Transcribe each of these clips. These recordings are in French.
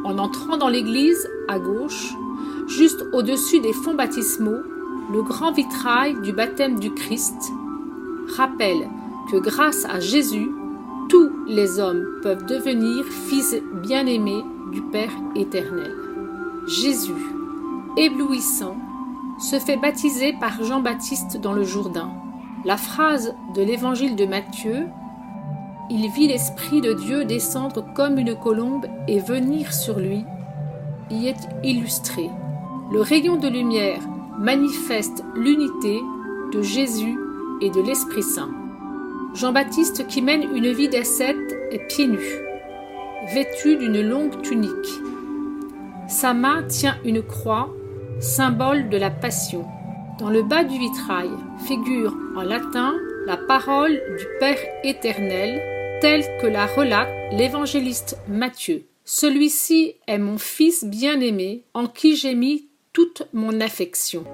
En entrant dans l'église, à gauche, juste au-dessus des fonts baptismaux, le grand vitrail du baptême du Christ rappelle que grâce à Jésus, tous les hommes peuvent devenir fils bien-aimés du Père éternel. Jésus, éblouissant, se fait baptiser par Jean-Baptiste dans le Jourdain. La phrase de l'évangile de Matthieu « Il vit l'Esprit de Dieu descendre comme une colombe et venir sur lui » y est illustrée. Le rayon de lumière manifeste l'unité de Jésus et de l'Esprit Saint. Jean-Baptiste qui mène une vie d'ascète est pieds nus, vêtu d'une longue tunique. Sa main tient une croix, symbole de la passion. Dans le bas du vitrail figure en latin la parole du Père éternel, telle que la relate l'évangéliste Matthieu. Celui-ci est mon fils bien-aimé, en qui j'ai mis toute mon affection.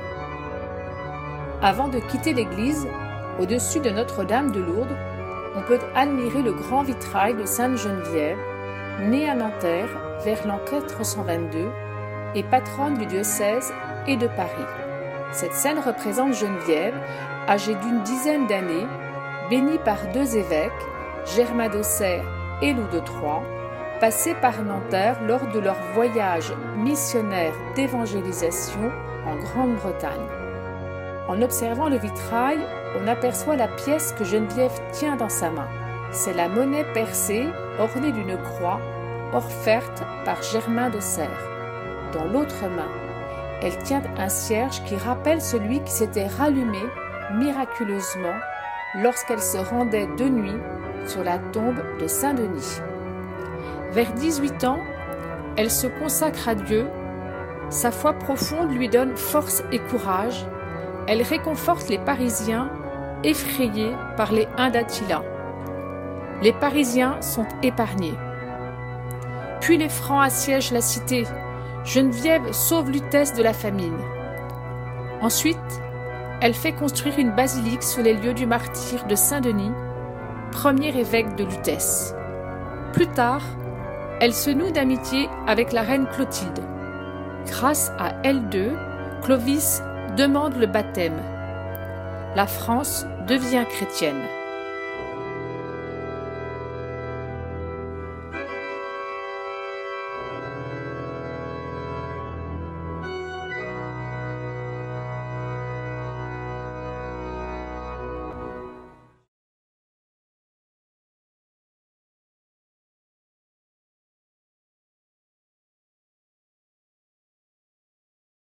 Avant de quitter l'église, au-dessus de Notre-Dame de Lourdes, on peut admirer le grand vitrail de Sainte Geneviève, née à Nanterre vers l'an 422 et patronne du diocèse et de Paris. Cette scène représente Geneviève, âgée d'une dizaine d'années, bénie par deux évêques, Germain d'Auxerre et Loup de Troyes, passés par Nanterre lors de leur voyage missionnaire d'évangélisation en Grande-Bretagne. En observant le vitrail, on aperçoit la pièce que Geneviève tient dans sa main. C'est la monnaie percée ornée d'une croix offerte par Germain d'Auxerre. Dans l'autre main, elle tient un cierge qui rappelle celui qui s'était rallumé miraculeusement lorsqu'elle se rendait de nuit sur la tombe de Saint-Denis. Vers 18 ans, elle se consacre à Dieu. Sa foi profonde lui donne force et courage. Elle réconforte les Parisiens effrayés par les Huns d'Attila. Les Parisiens sont épargnés. Puis les Francs assiègent la cité. Geneviève sauve Lutèce de la famine. Ensuite, elle fait construire une basilique sur les lieux du martyre de Saint-Denis, premier évêque de Lutèce. Plus tard, elle se noue d'amitié avec la reine Clotilde. Grâce à elle deux, Clovis demande le baptême. La France devient chrétienne.